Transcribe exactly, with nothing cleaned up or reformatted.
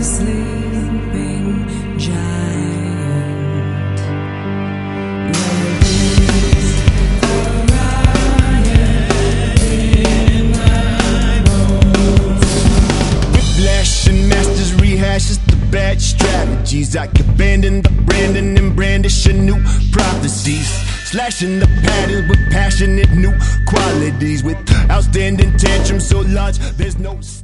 sleeping giant. Whiplash and masters rehashes the bad strategies. I can abandon the branding and brandish a new prophecies. Slashing the patterns with passionate new qualities. With outstanding tantrums so large, there's no